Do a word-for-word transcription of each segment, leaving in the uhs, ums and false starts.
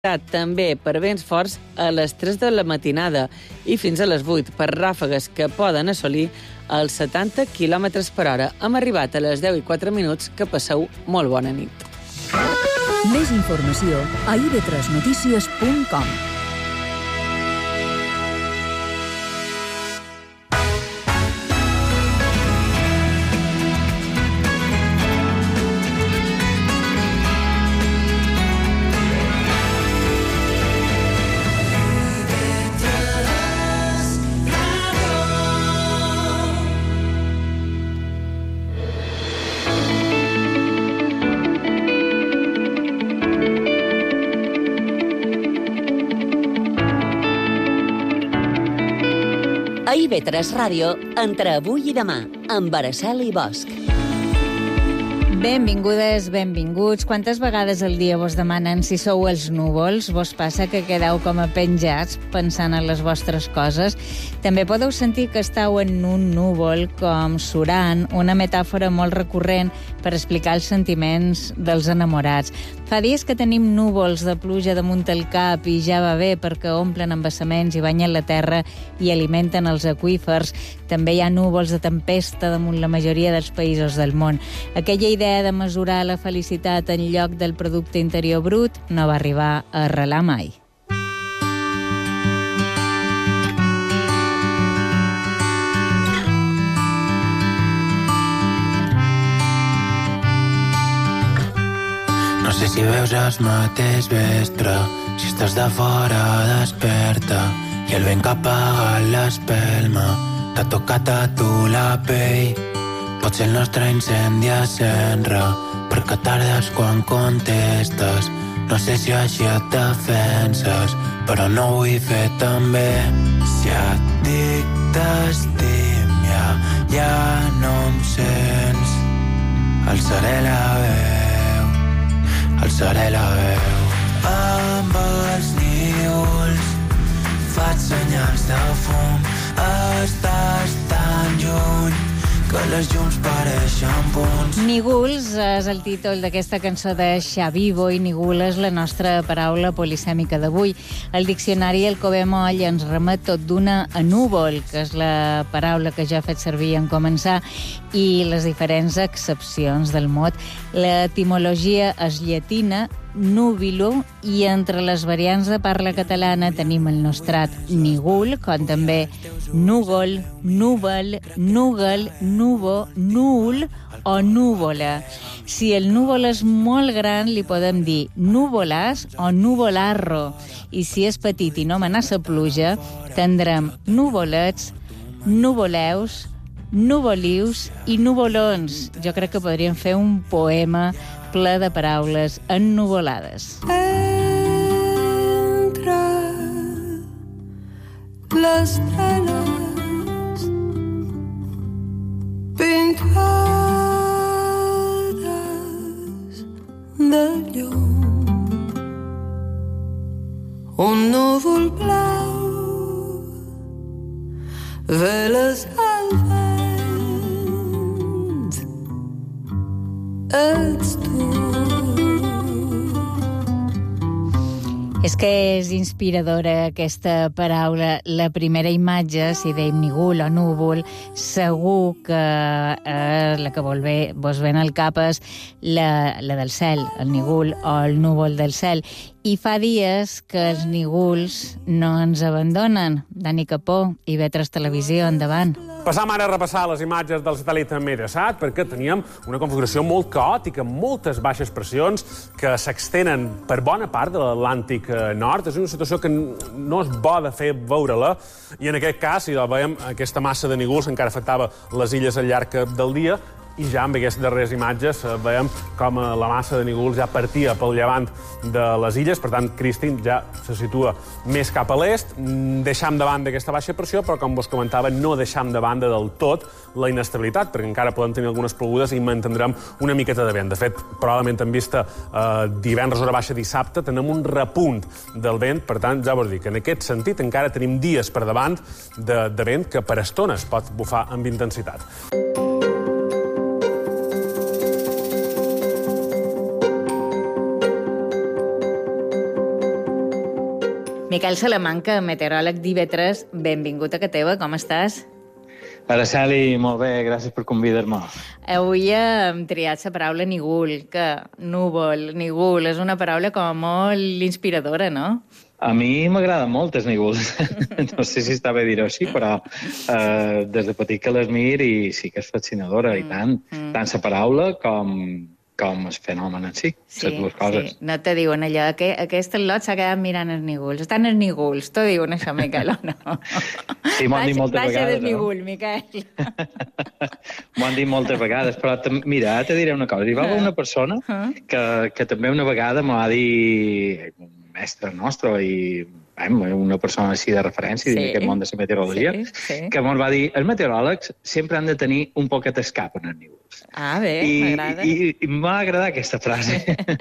també per vents forts a les tres de la matinada i fins a les vuit per ràfegues que poden assolir els setanta quilòmetres per hora. Hem arribat a les deu i quatre minuts, que passeu molt bona nit. Més informació a i ve tres notícies punt com. A i ve tres Ràdio, entre avui i demà, amb Araceli Bosch. Benvingudes, benvinguts. Quantes vegades al dia vos demanen si sou els núvols? Vos passa que quedeu com a penjats pensant en les vostres coses? També podeu sentir que esteu en un núvol com surant, una metàfora molt recurrent per explicar els sentiments dels enamorats. Fa dies que tenim núvols de pluja damunt el cap i ja va bé perquè omplen embassaments i banyen la terra i alimenten els aqüífers. També hi ha núvols de tempesta damunt la majoria dels països del món. Aquella idea de mesurar la felicitat en lloc del producte interior brut no va arribar a arrelar mai. No sé si veus el mateix vespre, si estàs de fora desperta i el vent que apaga l'espelma t'ha tocat a tu la pell. Pot ser el nostre incendi a Senra, perquè tardes quan contestes. No sé si així et defenses, però no ho vull fer també. Si et dic t'estim, ja, ja no em sents. Alçaré la veu, alçaré la veu. Amb els nígols faig senyals de fum. Estàs tan lluny que les llums pareixen punts. Nígols és el títol d'aquesta cançó de Xavivo i nígol és la nostra paraula polisèmica d'avui. El diccionari Alcover Moll ens remet tot d'una a núvol, que és la paraula que ja he fet servir en començar, i les diferents accepcions del mot. L'etimologia és llatina, núvilo, i entre les variants de parla catalana tenim el nostrat nígol, com també núvol, núvel, núgel, núvo, núvol o núvola. Si el núvol és molt gran, li podem dir núvolas o nuvolarro. I si és petit i no amenaça pluja, tindrem nuvolets, nuvoleus, nuvolius i nuvolons. Jo crec que podríem fer un poema ple de paraules ennuvolades. Entre les penes pintades de llum, un núvol blau veles al vent, ets tu. És que és inspiradora aquesta paraula. La primera imatge, si dèiem nígol o núvol, segur que eh, la que vol bé, vos ven al cap és la, la del cel, el nígol o el núvol del cel. I fa dies que els nígols no ens abandonen. Dani Capó, i i ve tres Televisió, endavant. Passam ara a repassar les imatges del satèl·lit Meresat, perquè teníem una configuració molt caòtica, amb moltes baixes pressions que s'extenen per bona part de l'Atlàntic Nord. És una situació que no és bo de fer veure-la, i en aquest cas, si veiem, aquesta massa de nígols encara afectava les illes al llarg del dia, i ja amb aquestes darreres imatges veiem com la massa de nígols ja partia pel llevant de les illes. Per tant, Christine ja se situa més cap a l'est, deixant de banda aquesta baixa pressió, però, com vos comentava, no deixant de banda del tot la inestabilitat, perquè encara podem tenir algunes plogudes i mantindrem una miqueta de vent. De fet, probablement en vista eh, divendres hora baixa dissabte, tenem un repunt del vent. Per tant, ja vos dic, en aquest sentit encara tenim dies per davant de, de vent que per estones pot bufar amb intensitat. Miquel Salamanca, meteoròleg d'I V tres, benvingut a que teva, com estàs? Araceli, molt bé, gràcies per convidar-me. Avui hem triat la paraula nígul, que núvol, nígul, és una paraula com molt inspiradora, no? A mi m'agraden molt els nígols. No sé si està bé dir-ho així, però eh, des de petit que les mir i sí que és fascinadora, mm, i tant. Mm. Tant la paraula com, com el fenomen en si, sí, les dues coses. Sí, no te diuen allò, que aquest al·lot s'ha quedat mirant els nígols. Estan els nígols, t'ho diuen això, Miquel, o no? Sí, m'ho han dit moltes baixa vegades. Baixa del nígul, no? Miquel. M'ho han dit moltes vegades, però mira, te diré una cosa. Hi va haver una persona que, que també una vegada m'ho va dir, un mestre nostre i una persona així de referència, sí, d'aquest món de la meteorologia, sí, sí, que ens va dir els meteoròlegs sempre han de tenir un poquet d'escap en els nígols. Ah, bé, m'agrada. I, i, i m'ha agradat aquesta frase.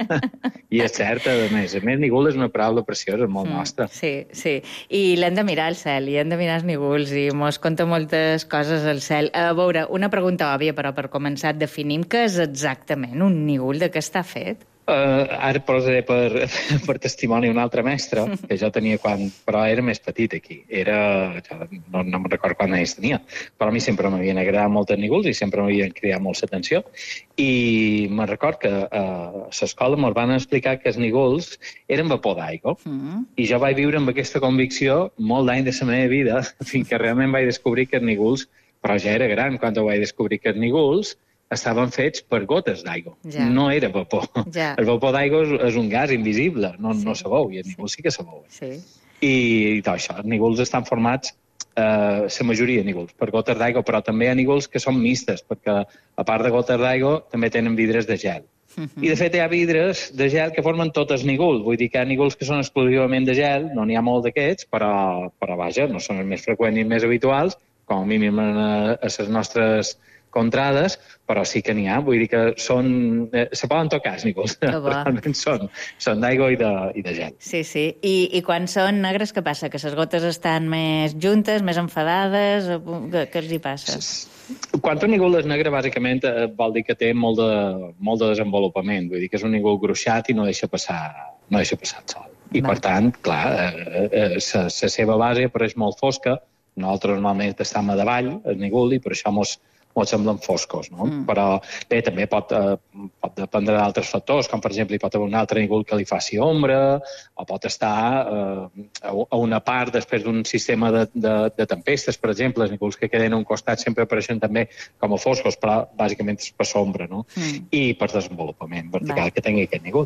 I és certa, a més. A més, nígul és una paraula preciosa, molt mm, nostra. Sí, sí. I l'hem de mirar al cel, i hem de mirar els nígols, i mos conta moltes coses al cel. A veure, una pregunta òbvia, però per començar, definim què és exactament un nígul, de què està fet? Uh, ara posaré per, per testimoni un altre mestre, que jo tenia quan... Però era més petit aquí. Era... No, no me'n recordo quan ells tenia. Però a mi sempre m'havien agradat molt els nígols i sempre m'havien cridat molt l'atenció. I me'n record que uh, a l'escola me'ls van explicar que els nígols eren vapor d'aigua. Mm. I jo vaig viure amb aquesta convicció molt d'any de la meva vida, fins que realment vaig descobrir que els nígols... Però ja era gran quan ho vaig descobrir, que els nígols estaven fets per gotes d'aigua. Ja. No era vapor. Ja. El vapor d'aigua és, és un gas invisible, no, sí, no se veu, i els nígols sí que se veu. Sí. I, i tot això, els nígols estan formats, eh, la majoria de nígols, per gotes d'aigua, però també hi ha nígols que són mistes, perquè a part de gotes d'aigua també tenen vidres de gel. Uh -huh. I de fet hi ha vidres de gel que formen tots els nígols, vull dir que hi ha nígols que són exclusivament de gel, no n'hi ha molt d'aquests, però, però vaja, no són els més freqüents i més habituals, com a mínim a, a les nostres contrades, però sí que n'hi ha. Vull dir que són... Eh, se poden tocar, els nígols. Realment són, són d'aigua i, de, i de gel. Sí, sí. I, I quan són negres, què passa? Que les gotes estan més juntes, més enfadades? Què, què els hi passa? Quan un nígol és negre, bàsicament, eh, vol dir que té molt de, molt de desenvolupament. Vull dir que és un nígol gruixat i no deixa passar, no deixa passar el sol. I, Va. per tant, clar, eh, eh, la seva base apareix molt fosca. Nosaltres normalment estem a davall, el nígol, i per això mos molt semblen foscos, no? Mm. Però bé, també pot, eh, pot dependre d'altres factors, com per exemple hi pot haver un altre nígol que li faci ombra, o pot estar eh, a una part després d'un sistema de, de, de tempestes, per exemple, els nígols que queden a un costat sempre apareixen també com a foscos, però bàsicament és per sombra, no? Mm. I per desenvolupament vertical Va. que tingui aquest nígol.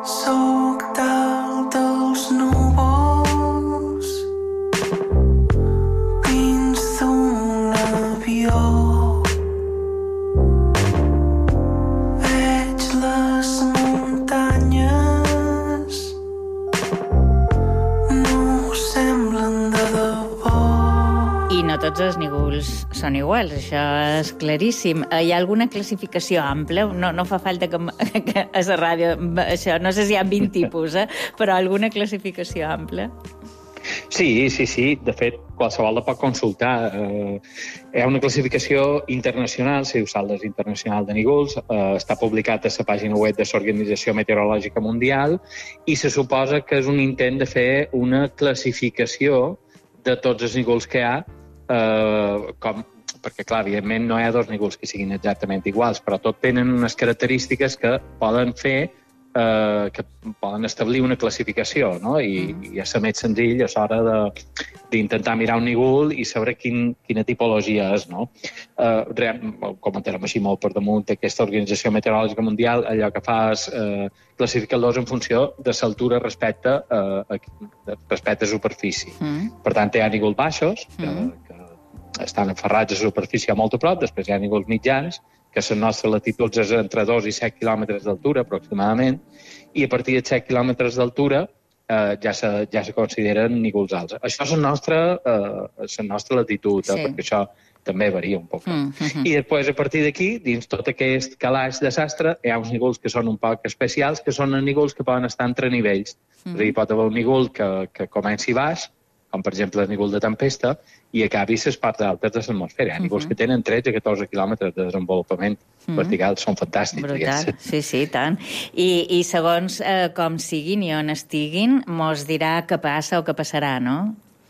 Soc dalt dels núvols dins d'un avió. Tots els nígols són iguals, això és claríssim. Hi ha alguna classificació ampla? No, no fa falta que, que a la ràdio... Això, no sé si hi ha vint tipus, eh? Però alguna classificació ampla? Sí, sí, sí. De fet, qualsevol la pot consultar. Eh, hi ha una classificació internacional, se diu Saldes Internacional de Nígols, eh, està publicat a la pàgina web de l'Organització Meteorològica Mundial i se suposa que és un intent de fer una classificació de tots els nígols que hi ha, Uh, com, perquè, clar, evidentment no hi ha dos nígols que siguin exactament iguals, però tots tenen unes característiques que poden fer, uh, que poden establir una classificació, no? I, mm. i és més senzill a l'hora d'intentar mirar un nígol i saber quin, quina tipologia és, no? Uh, real, comentarem així molt per damunt aquesta Organització Meteorològica Mundial, allò que fa és uh, classificar-los en funció de l'altura respecte a, a, respecte a superfície. Mm. Per tant, hi ha nígols baixos, que, mm. que estan aferrats a la superfície molt a prop, després hi ha nígols mitjans, que les nostres latituds és entre dos i set quilòmetres d'altura, aproximadament, i a partir de set quilòmetres d'altura eh, ja, se, ja se consideren nígols alts. Això és la nostra, eh, la nostra latitud, sí. eh, perquè això també varia un poc. Mm -hmm. I després, a partir d'aquí, dins tot aquest calaix de sastre, hi ha uns nígols que són un poc especials, que són els nígols que poden estar entre nivells. Mm -hmm. És a dir, pot haver un nígol que, que comenci baix, com com per exemple el nígol de tempesta, i acabi les parts altes de l'atmosfera. Hi ha nígols Mhm. que tenen tretze a catorze quilòmetres de desenvolupament Mhm. vertical, són fantàstics. Brutal, diguéssim. sí, sí, tant. I, i segons eh, com siguin i on estiguin, mos dirà què passa o què passarà, no?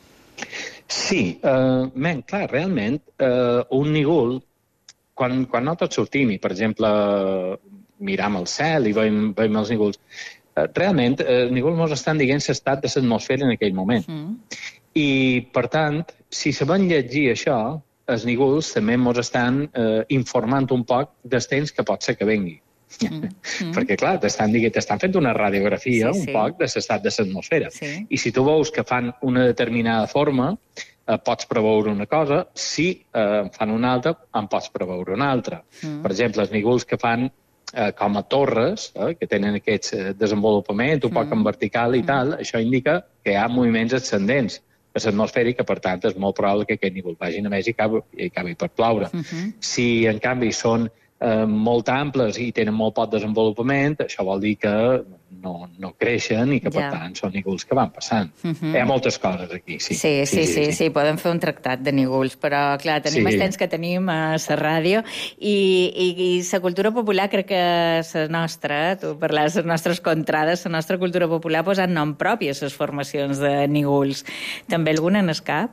Sí, uh, men, clar, realment, uh, un nígol, quan, quan nosaltres sortim i, per exemple, miram el cel i veiem, veiem els nígols, uh, realment, uh, els nígols ens estan dient l'estat de l'atmosfera en aquell moment. Mm. I, per tant, si sabem llegir això, els nígols també ens estan uh, informant un poc del temps que pot ser que vengui. Mm. Mm. Perquè, clar, t'estan dient, t'estan fent una radiografia Sí, un sí. poc de l'estat de l'atmosfera. Sí. I si tu veus que fan una determinada forma, eh, pots preveure una cosa, si eh, en fan una altra, en pots preveure una altra. Mm. Per exemple, els nígols que fan eh, com a torres, eh, que tenen aquest eh, desenvolupament un poc Mm. en vertical i tal, això indica que hi ha moviments ascendents a l'atmosfera i que, per tant, és molt probable que aquest nígol vagi a més i acabi, i acabi per ploure. Mhm. Si, en canvi, són eh, molt amples i tenen molt poc desenvolupament, això vol dir que no, no creixen i que, per Ja. tant, són nígols que van passant. Mhm. Hi ha moltes coses aquí, sí. Sí, sí, sí, sí, sí, podem fer un tractat de nígols, però, clar, tenim Sí. els temps que tenim a la ràdio i, i, i la cultura popular crec que la nostra, tu parlaves de les nostres contrades, la nostra cultura popular ha posat nom propi a les formacions de nígols. També alguna en escap?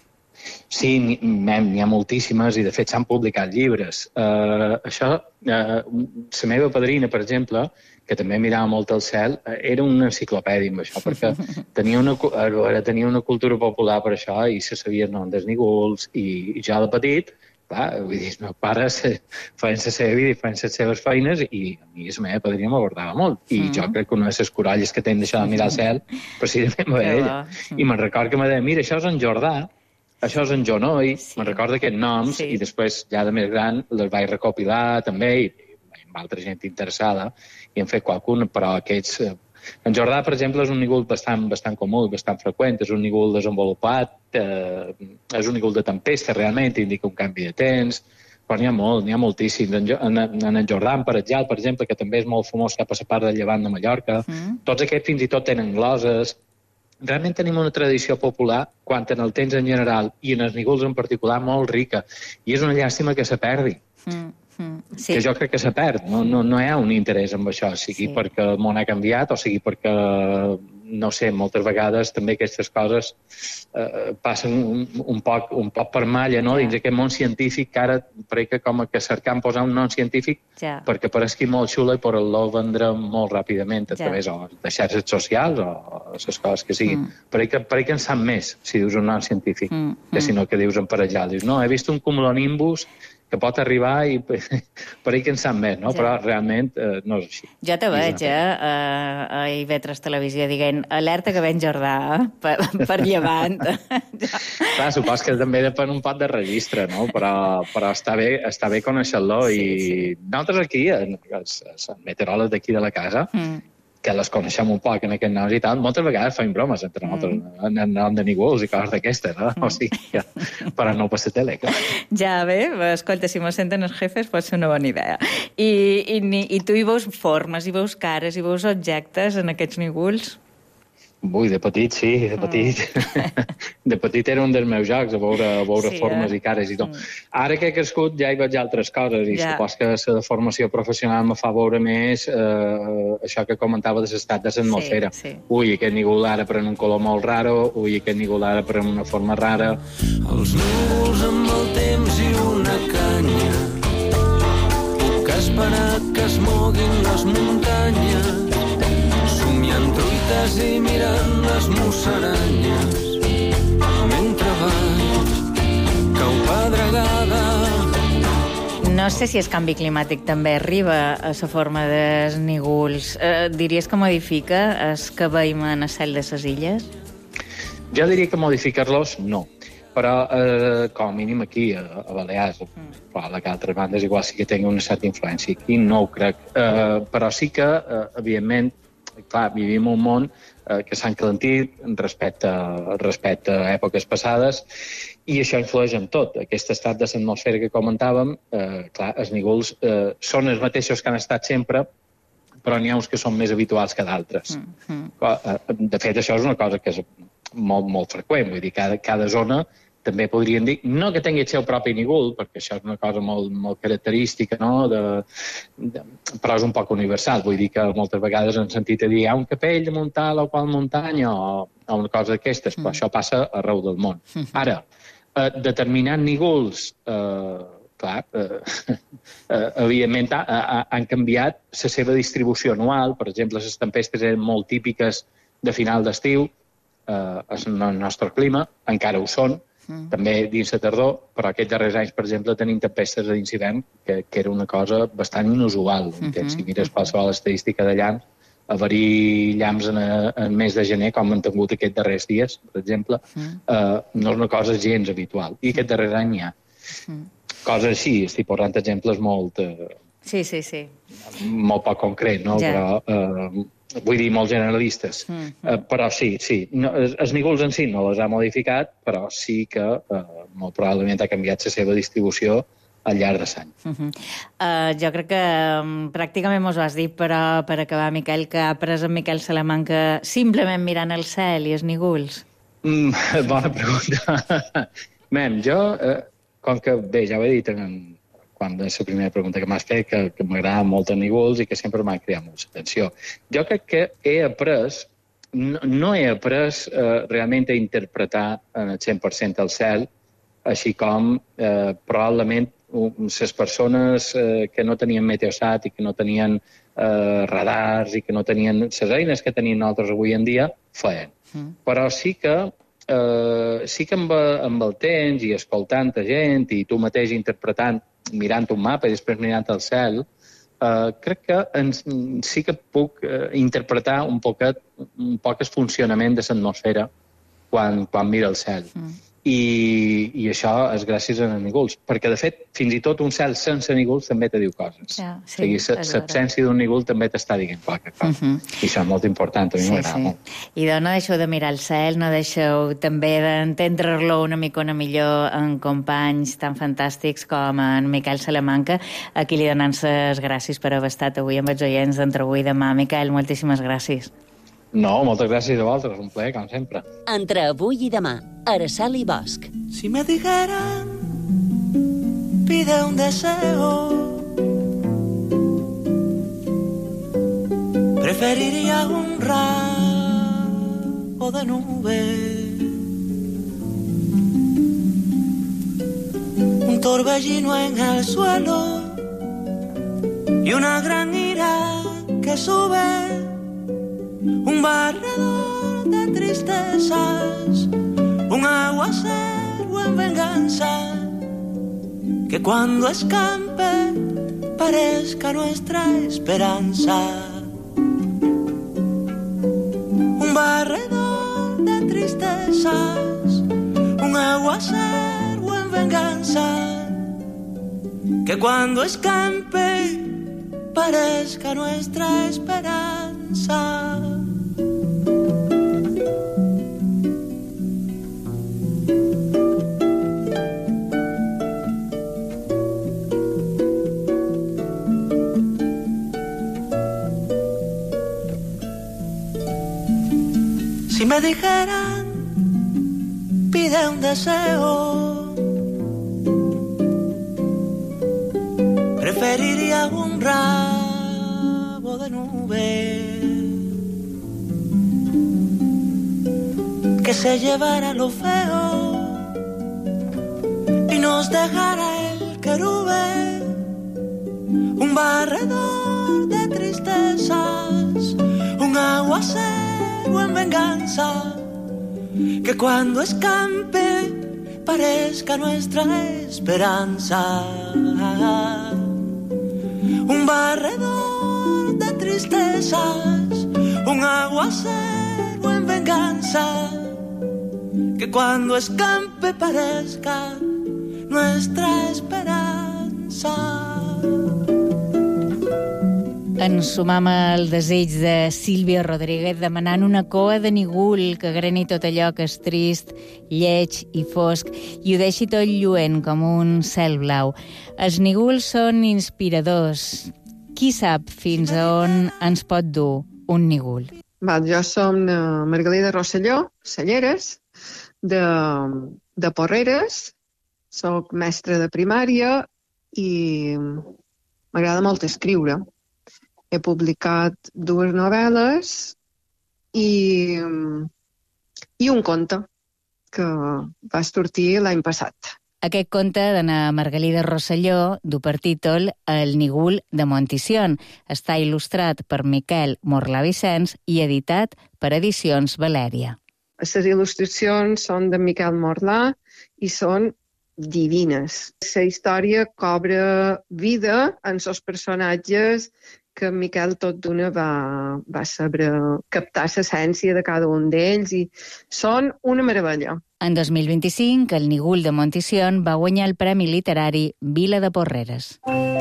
Sí, n'hi n'hi ha moltíssimes i, de fet, s'han publicat llibres. Uh, això, uh, la meva padrina, per exemple, que també mirava molt al cel, uh, era una enciclopèdia amb això, perquè tenia una, cu- a veure, tenia una cultura popular per això i se sabia el nom dels nígols. I, i jo, de petit, clar, vull dir, els meus pares eh, feien la seva vida i feien les seves feines i a mi la meva padrina m'abordava molt. I Mm. jo crec que una de les corolles que tenen d'això de mirar al cel, precisament va Que ella. bo. I me'n record que me deia, mira, això és en Jordà, això és en Jonoi, Sí. sí. me'n recordo aquests noms, Sí. sí. I després, ja de més gran, les vaig recopilar també, i, i amb altra gent interessada, i hem fet qualcun, però aquests... Eh, en Jordà, per exemple, és un nígol bastant, bastant comú, bastant freqüent, és un nígol desenvolupat, eh, és un nígol de tempesta, realment, indica un canvi de temps, però n'hi ha molt, n'hi ha moltíssims. En, Jo- en, en en Jordà, en Paratjal, per exemple, que també és molt famós cap a la part del llevant de Mallorca, Mm. tots aquests fins i tot tenen gloses. Realment tenim una tradició popular, quant en el temps en general i en els nígols en particular, molt rica. I és una llàstima que se perdi, Mm. Mm. sí. Sí. que jo crec que se perd. No, no, no hi ha un interès en això, sigui Sí. perquè el món ha canviat o sigui perquè, no sé, moltes vegades també aquestes coses eh, passen un, un, poc, un poc per malla, no? Ja. Dins aquest món científic, que ara crec que com que cercant posar un nom científic Ja. perquè pareixi molt xulo i poder-lo vendre molt ràpidament a Ja. través o de xarxes socials o les coses que siguin. Mm. Mm. Pareix que, pareix que en sap més si dius un nom científic Mm, que si no que dius emparellat. Dius, no, he vist un cumulonimbus que pot arribar i pareix que en sap més, no? Ja. Però realment eh, no és així. Jo te I és veig, una eh, a, a I V tres Televisió dient alerta que ven Jordà, eh, per, per llevant. Clar, supos que també depèn un poc de registre, no? Però, però està bé, està bé conèixer-lo Sí, i sí. nosaltres aquí, en- els, els meteoròlegs d'aquí de la casa, Mm. que les coneixem un poc en aquests noms i tal, moltes vegades feim bromes entre nosaltres, Mm. en el nom de nígols i coses d'aquestes, no? O sigui, ja, però no per la tele, clar. Ja, bé, escolta, si mos senten els jefes pot ser una bona idea. I, i, ni- i tu hi veus formes, hi veus cares, hi veus objectes en aquests nígols? Ui, de petit, sí, de petit. De petit era un dels meus jocs, a veure, a veure Sí, sí, formes eh? i cares i tot. Mm. Ara que he crescut ja hi veig altres coses i Ja. supos que la formació professional me fa veure més eh, això que comentava de l'estat de l'atmosfera. Sí, sí. Ui, aquest nígol ara pren un color molt raro, ui, aquest nígol ara pren una forma rara. Els núvols amb el temps i una canya que espera que es moguin les muntanyes, somiant truites i mirant les musaranyes mentre vaig cau pedregada. No sé si el canvi climàtic també arriba a la forma dels nígols. Eh, diries que modifica el que veiem en el cel de les illes? Jo diria que modificar-los no, però eh, com a mínim aquí a, a Balears, mm. però a altres bandes igual sí que tenen una certa influència. Aquí no ho crec, eh, però sí que, eh, evidentment, clar, vivim un món eh, que s'ha encalentit respecte, respecte a èpoques passades i això influeix en tot. Aquest estat de l'atmosfera que comentàvem, eh, clar, els nígols eh, són els mateixos que han estat sempre, però n'hi ha uns que són més habituals que d'altres. Mm, mm. De fet, això és una cosa que és, molt, molt freqüent. Vull dir, cada, cada zona també podrien dir, no que tingui el seu propi nígul, perquè això és una cosa molt, molt característica, no? de, de, però és un poc universal. Vull dir que moltes vegades hem sentit a dir hi ha un capell de tal o qual muntanya o, o una cosa d'aquestes, però mm. això passa arreu del món. Mm. Ara, eh, determinants níguls, eh, clar, eh, eh, evidentment ha, ha, han canviat la seva distribució anual. Per exemple, les tempestes eren molt típiques de final d'estiu, eh, en el nostre clima, encara ho són, Mm. també dins la tardor, però aquests darrers anys, per exemple, tenim tempestes a dins hivern, que, que era una cosa bastant inusual. Mm -hmm. Si mires qualsevol estadística de llamps, haver-hi llamps en el mes de gener, com han tingut aquests darrers dies, per exemple, mm. eh, no és una cosa gens habitual. I aquest darrer any hi ha. Mm. Coses així, estic posant exemples molt... Eh, sí, sí, sí. Molt poc concret, no? Ja. Però... Eh, vull dir, molt generalistes. Mm, mm. Uh, però sí, sí. No, els nígols en si no les ha modificat, però sí que uh, molt probablement ha canviat la seva distribució al llarg de l'any. Uh -huh. uh, jo crec que um, pràcticament mos ho has dit, però per acabar, Miquel, que ha après en Miquel Salamanca simplement mirant el cel i els nígols? Mm, bona pregunta. Mem, jo, uh, com que, bé, ja ho he dit en... quan és la primera pregunta que m'has fet, que, que m'agrada molt els nígols i que sempre m'ha cridat molta atenció. Jo crec que he après, no, no he après eh, realment a interpretar en el cent per cent el cel, així com eh, probablement les persones eh, que no tenien Meteosat i que no tenien eh, radars i que no tenien les eines que tenim nosaltres avui en dia, feien. Mm. Però sí que eh, sí que amb, amb el temps i escoltant a gent i tu mateix interpretant, mirant un mapa i després mirant el cel, uh, crec que ens, sí que puc uh, interpretar un poquet, un poc el funcionament de l'atmosfera quan, quan mira el cel. Mm. I, I això és gràcies a els nígols. Perquè, de fet, fins i tot un cel sense nígols també te diu coses. Ja, sí, o sigui, l'absència d'un nígol també t'està dient qualque cosa. Uh -huh. I això és molt important, a mi sí, m'agrada sí. molt. I doncs no deixeu de mirar el cel, no deixeu també d'entendre-lo una micona millor en companys tan fantàstics com en Miquel Salamanca, a qui li donen les gràcies per haver estat avui amb els oients d'Entre avui i demà. Miquel, moltíssimes gràcies. No, moltes gràcies a vosaltres, un plaer, com sempre. Entre avui i demà, Araceli i Bosch. Si me dijeran, pide un deseo, preferiría un ramo de nube, un torbellino en el suelo y una gran ira que sube, un barredor de tristezas, un aguacero en venganza, que cuando escampe parezca nuestra esperanza. Un barredor de tristezas, un aguacero en venganza, que cuando escampe parezca nuestra esperanza. Si me dijeran, pide un deseo, preferiría un ramo de nube que se llevara lo feo y nos dejara el querube, un barredor de tristezas, un aguacero en venganza, que cuando escampe parezca nuestra esperanza. Un barredor de tristezas, un aguacero en venganza, que cuando escampe parezca nuestra esperanza. Ens sumam al desig de Sílvia Rodríguez demanant una coa de nígul que greni tot allò que és trist, lleig i fosc i ho deixi tot lluent com un cel blau. Els nígols són inspiradors. Qui sap fins a on ens pot dur un nígul? Val, jo som uh, Margalida Rosselló, Celleres, de, de Porreres, soc mestra de primària i m'agrada molt escriure. He publicat dues novel·les i, i un conte que va sortir l'any passat. Aquest conte d'Anna Margalida Rosselló du per títol El Nigul de Montición. Està il·lustrat per Miquel Morlà Vicens i editat per Edicions Valèria. Les il·lustracions són de Miquel Morlà i són divines. La història cobra vida en els personatges que Miquel tot d'una va, va saber captar l'essència de cada un d'ells i són una meravella. En dos mil vint-i-cinc, el Nigul de Montición va guanyar el Premi Literari Vila de Porreres.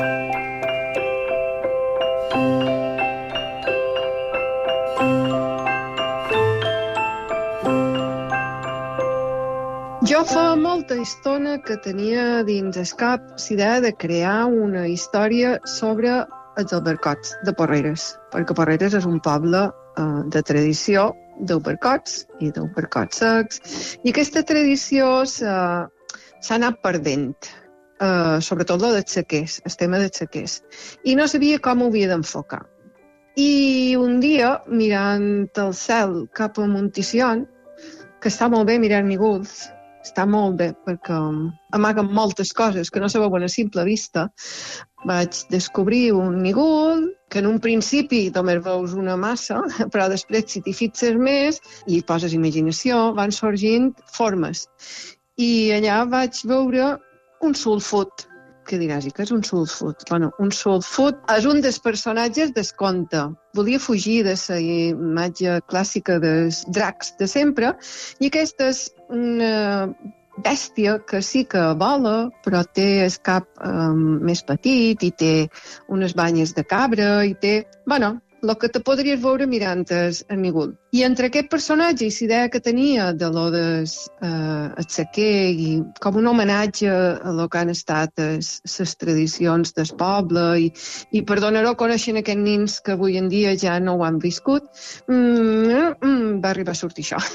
Jo fa molta estona que tenia dins el cap l'idea de crear una història sobre els albercots de Porreres, perquè Porreres és un poble eh, de tradició d'albercots i d'albercots secs, i aquesta tradició s'ha anat perdent, eh, sobretot la dels sequers, el tema dels sequers, i no sabia com ho havia d'enfocar. I un dia, mirant el cel cap a Montición, que està molt bé mirar nígols, està molt bé perquè amaguen moltes coses que no se veuen a simple vista, vaig descobrir un nígol que en un principi només veus una massa, però després si t'hi fixes més i hi poses imaginació, van sorgint formes. I allà vaig veure un sulfut. Què diràs? I què és un sulfut? Bueno, un sulfut és un dels personatges del conte. Volia fugir de la imatge clàssica dels dracs de sempre i aquesta és una bèstia que sí que vola, però té el cap um, més petit i té unes banyes de cabra i té... Bueno, el que te podries veure mirant el nígol. I entre aquest personatge i la idea que tenia de lo del eh, sequer i com un homenatge a lo que han estat les tradicions del poble i, i per donar-ho a conèixer a aquests nins que avui en dia ja no ho han viscut, mm, mm, va arribar a sortir això.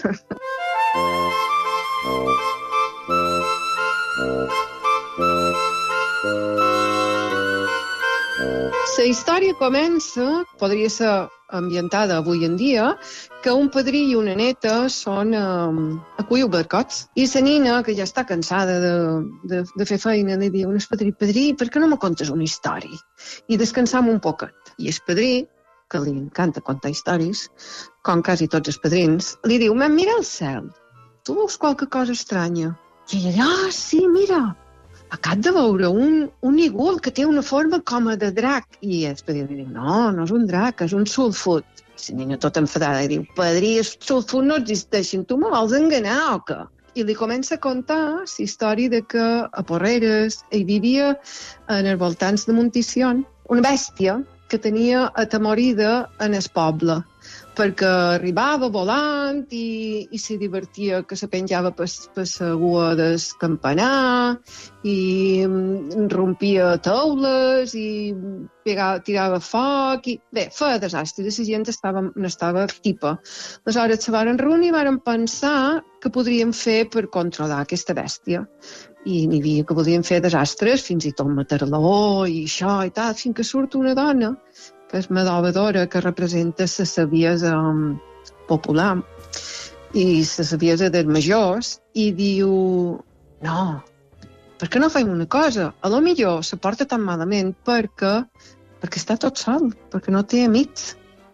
La història comença, podria ser ambientada avui en dia, que un padrí i una neta són um, a cuir albercots. I la nina, que ja està cansada de, de, de fer feina, li diu al padrí, padrí, per què no me contes una història? I descansam un poquet. I el padrí, que li encanta contar històries, com quasi tots els padrins, li diu, mira el cel, tu veus qualque cosa estranya? I ella, ah, sí, mira, acab de veure un, un nígol que té una forma com a de drac. I el padrí li diu, no, no és un drac, és un sulfut. I la nina tota enfadada i diu, padrí, els sulfuts no existeixen, tu me vols enganar o què? I li comença a contar la història de que a Porreres hi vivia en els voltants de Montición una bèstia que tenia atemorida en el poble, perquè arribava volant i, i se divertia, que se penjava per, per la gua del campanar i rompia taules i pegava, tirava foc i... Bé, feia desastres, la gent estava, n'estava tipa. Aleshores se varen reunir i varen pensar què podríem fer per controlar aquesta bèstia. I n'hi havia que podien fer desastres, fins i tot matar-lo i això i tal, fins que surt una dona que és Medovadora, que representa la saviesa um, popular i la saviesa dels majors, i diu, no, per què no fem una cosa? A lo millor se porta tan malament perquè, perquè està tot sol, perquè no té amics.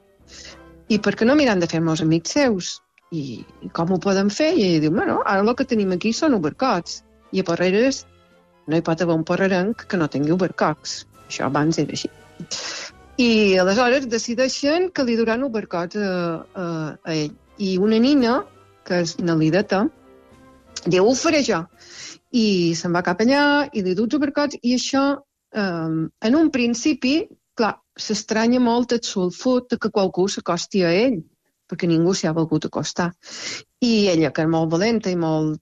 I per què no miran de fer-nos amics seus? I, I com ho podem fer? I ella diu, bueno, ara el que tenim aquí són albercots. I a Porreres no hi pot haver un porrerenc que no tingui albercocs. Això abans era així. I aleshores decideixen que li duran albercots a, a, a ell. I una nina, que és Nalideta, diu, ho faré jo. I se'n va cap allà i li du els albercots i això, eh, en un principi, clar, s'estranya molt el sulfut que qualcú s'acosti a ell, perquè ningú s'hi ha volgut acostar. I ella, que és molt valenta i molt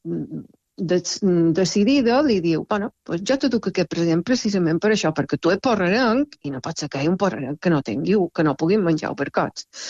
decidida, li diu, bueno, pues jo te duc aquest present precisament per això, perquè tu ets porrerenc i no pot ser que hi hagi un porrerenc que no tingui, que no pugui menjar albercots.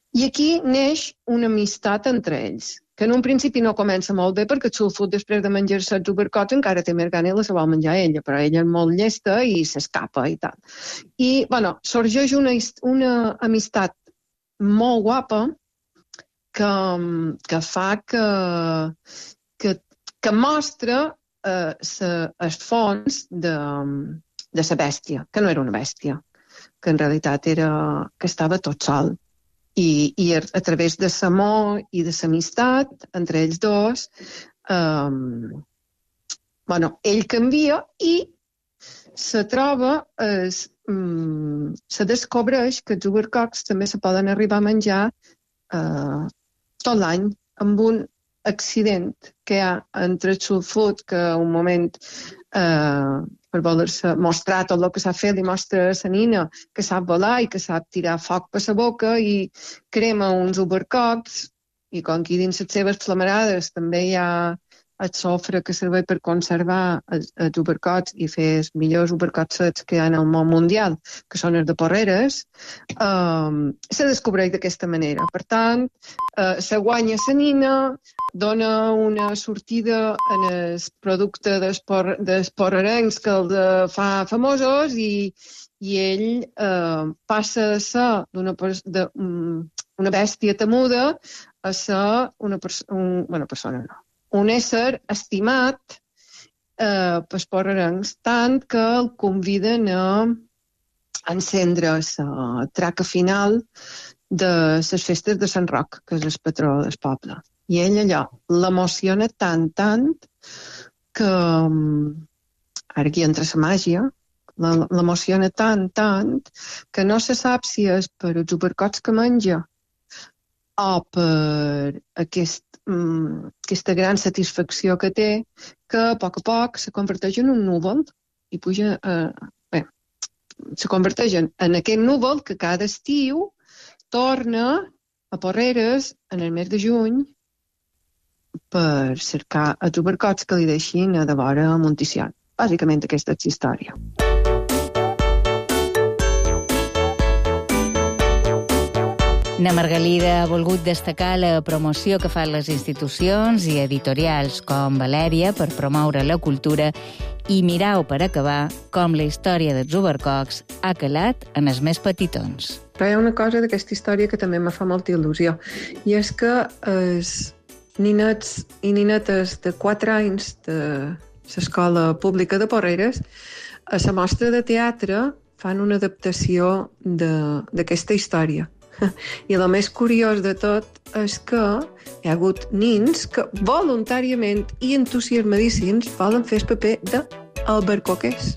I aquí neix una amistat entre ells, que en un principi no comença molt bé perquè Sulfut, després de menjar-se els ubercots, encara té més gana i la se vol menjar ella, però ella és molt llesta i s'escapa i tal. I, bueno, sorgeix una, una amistat molt guapa que, que fa que, que, que mostra eh, sa, el fons de, de la bèstia, que no era una bèstia, que en realitat era que estava tot sol. I, i a, a través de l'amor i de l'amistat entre ells dos, eh, bueno, ell canvia i se troba, es, mm, se descobreix que els ubercocs també se poden arribar a menjar eh, tot l'any amb un accident que hi ha entre el Sulfut, que un moment eh, per voler-se mostrar tot el que s'ha fet, li mostra a la nina que sap volar i que sap tirar foc per la boca i crema uns ubercocs i com que dins les seves flamarades també hi ha el sofre que serveix per conservar els, els ubercots i fer els millors ubercots secs que hi ha en el món mundial, que són els de Porreres, um, se descobreix d'aquesta manera. Per tant, uh, se guanya la nina, dona una sortida en el producte dels, por, dels porrerencs que el de fa famosos i, i ell uh, passa a ser d'una de, um, una bèstia temuda a ser una, perso un, una persona, no. un ésser estimat eh, pels porrerencs, tant que el conviden a encendre la traca final de les festes de Sant Roc, que és el patró del poble. I ell allò l'emociona tant, tant, que ara aquí entra la màgia, l'emociona tant, tant, que no se sap si és per els ubercots que menja o per aquest aquesta gran satisfacció que té, que a poc a poc se converteix en un núvol i puja a... Bé, se converteix en, en aquest núvol que cada estiu torna a Porreres en el mes de juny per cercar els ubercots que li deixin a de vora a Monticion. Bàsicament aquesta és la història. Na Margalida ha volgut destacar la promoció que fan les institucions i editorials com Valèria per promoure la cultura i Mirau per acabar com la història dels ubercocs ha calat en els més petitons. Però hi ha una cosa d'aquesta història que també me fa molta il·lusió, i és que els ninets i ninetes de quatre anys de l'escola pública de Porreres a la mostra de teatre fan una adaptació d'aquesta història. I el més curiós de tot és que hi ha hagut nins que voluntàriament i entusiasmadíssims volen fer el paper d'albercoquers.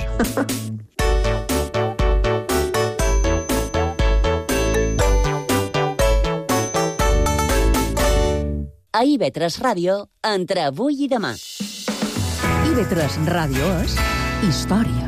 A I V tres Ràdio, entre avui i demà. I V tres Ràdio és història.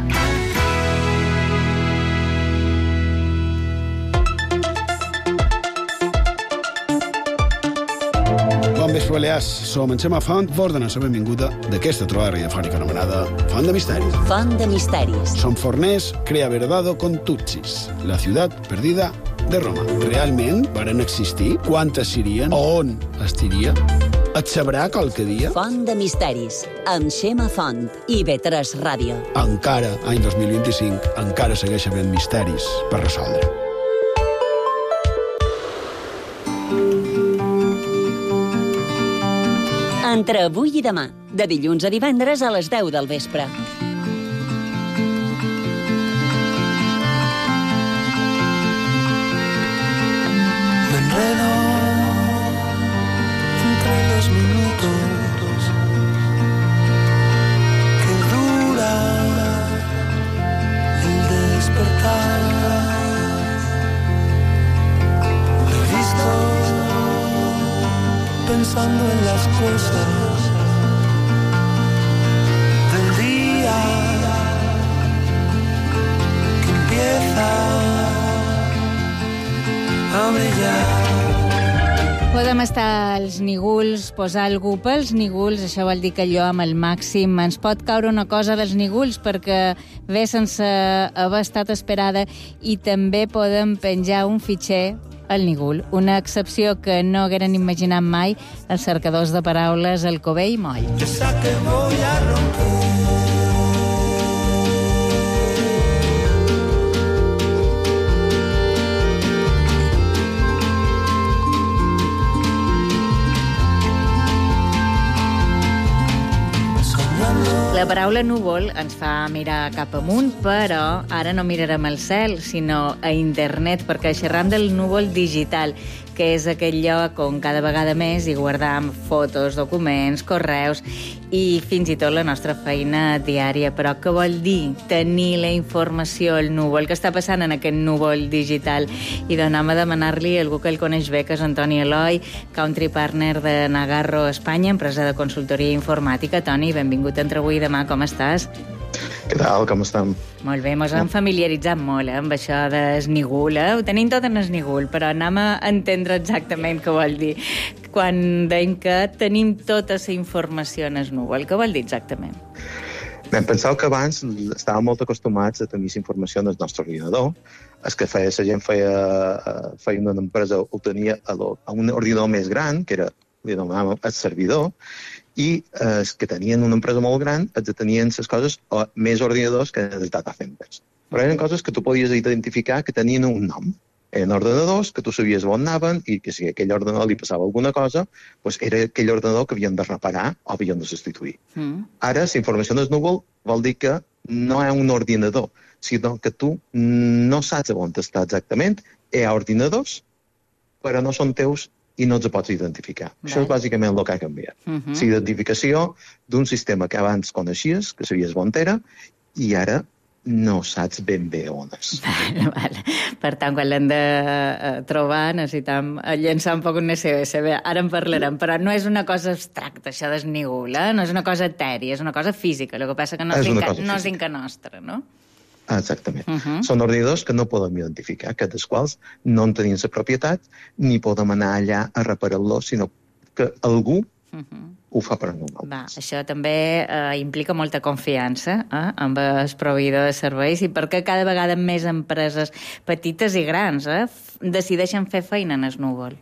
Bon vespre, Balears. Som en Xema Font, vos donem la benvinguda d'aquesta trobada radiofònica anomenada Font de Misteris. Font de Misteris. Son forners crea verdado con Tutsis, la ciutat perdida de Roma. Realment varen existir? Quantes serien? On estiria? Et sabrà qualque dia? Font de Misteris, amb Xema Font, I V tres Ràdio. Encara, any dos mil vint-i-cinc, encara segueix havent misteris per resoldre. Entre avui i demà, de dilluns a divendres a les deu del vespre. Me enredo entre los minutos que dura el despertar. Me he visto pensando en las cosas del día que empieza a brillar. Podem estar als nígols, posar algú pels nígols, això vol dir que allò amb el màxim ens pot caure una cosa dels nígols perquè ve sense haver estat esperada, i també podem penjar un fitxer el nígul, una excepció que no hagueren imaginat mai els cercadors de paraules Alcover i Moll. Esa que voy a romper. La paraula núvol ens fa mirar cap amunt, però ara no mirarem al cel, sinó a internet, perquè xerram del núvol digital, que és aquell lloc on cada vegada més hi guardam fotos, documents, correus i fins i tot la nostra feina diària. Però què vol dir tenir la informació al núvol? Què està passant en aquest núvol digital? I d'anem a demanar-li a algú que el coneix bé, que és Antoni Eloi, country partner de Nagarro Espanya, empresa de consultoria informàtica. Toni, benvingut a Entre avui i demà, com estàs? Què tal, com estem? Molt bé, mos hem familiaritzat molt eh, amb això d'esnigul, eh? Ho tenim tot en esnigul, però anem a entendre exactament què vol dir. Quan deim que tenim tota la informació en el núvol, què vol dir exactament? Bé, penseu que abans estàvem molt acostumats a tenir informació en el nostre ordinador. El que feia, la gent feia, feia una empresa, ho tenia a, lo, a un ordinador més gran, que era, li anomenàvem el servidor, i els que tenien una empresa molt gran els tenien les coses o més ordinadors que els data centers. Però eren coses que tu podies identificar que tenien un nom. Eren ordenadors que tu sabies on anaven i que si a aquell ordenador li passava alguna cosa, doncs era aquell ordenador que havien de reparar o havien de substituir. Mm. Ara, la informació del núvol vol dir que no hi ha un ordinador, sinó que tu no saps on està exactament. Hi ha ordinadors, però no són teus i no els pots identificar. Right. Això és bàsicament el que ha canviat. Uh -huh. La identificació d'un sistema que abans coneixies, que sabies on era, i ara no saps ben bé on és. Vale, vale. Per tant, quan l'hem de trobar, necessitem llençar un poc un S O S. Bé, ara en parlarem, però no és una cosa abstracta, això d'esnigul, eh? No és una cosa etèria, és una cosa física. El que passa que no és, inca, no és inca nostra, no? Exactament. Uh -huh. Són ordinadors que no podem identificar, que dels quals no en tenim la propietat, ni podem anar allà a reparar-los, sinó que algú uh -huh. ho fa per nosaltres. Va, això també eh, implica molta confiança eh, amb el proveïdor de serveis, i perquè cada vegada més empreses petites i grans eh, decideixen fer feina en el núvol.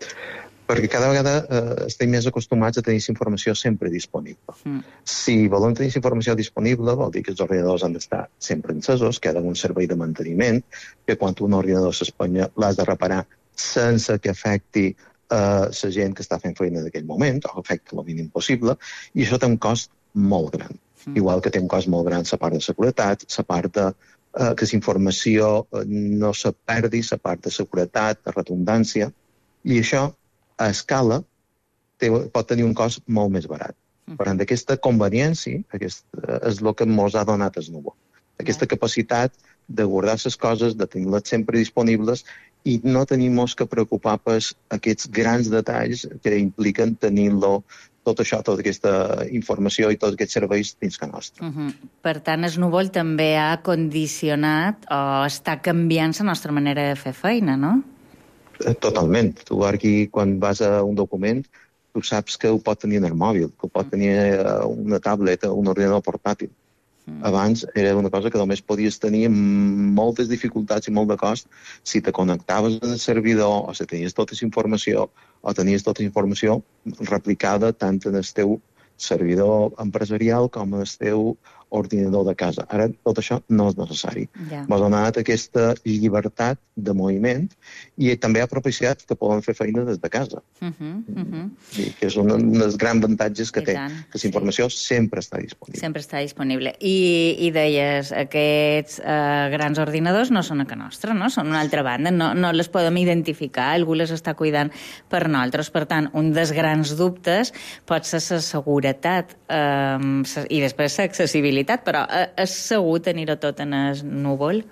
Perquè cada vegada eh, estem més acostumats a tenir informació sempre disponible. Mm. Si volem tenir informació disponible, vol dir que els ordinadors han d'estar sempre encesos, que hi ha un servei de manteniment, que quan un ordinador s'espanya l'has de reparar sense que afecti eh, la gent que està fent feina en aquell moment, o afecti el mínim possible, i això té un cost molt gran. Mm. Igual que té un cost molt gran la part de seguretat, la part de eh, que la informació no se perdi, la part de seguretat, de redundància, i això a escala té, pot tenir un cost molt més barat. Per tant, aquesta conveniència aquest, és el que ens ha donat el núvol. Aquesta capacitat de guardar les coses, de tenir-les sempre disponibles i no tenir-nos que preocupar per aquests grans detalls que impliquen tenir-lo, tot això, tota aquesta informació i tots aquests serveis dins que nostre. Uh -huh. Per tant, el núvol també ha condicionat o està canviant la nostra manera de fer feina, no? Totalment. Tu aquí, quan vas a un document, tu saps que ho pot tenir en el mòbil, que ho pot tenir una tableta, un ordinador portàtil. Mm. Abans era una cosa que només podies tenir moltes dificultats i molt de cost si te connectaves en el servidor o si tenies tota la informació o tenies tota la informació replicada tant en el teu servidor empresarial com en el teu ordinador de casa. Ara tot això no és necessari. Yeah. Ens ha donat aquesta llibertat de moviment i també ha propiciat que poden fer feina des de casa. Uh -huh, uh -huh. I que és un dels grans avantatges que I té, tant, que la informació sí. sempre està disponible. Sempre està disponible. I, i deies, aquests eh, grans ordinadors no són a casa nostra, no? Són una altra banda, no, no les podem identificar, algú les està cuidant per nosaltres. Per tant, un dels grans dubtes pot ser la seguretat eh, i després l'accessibilitat, però és segur tenir-ho tot en el núvol?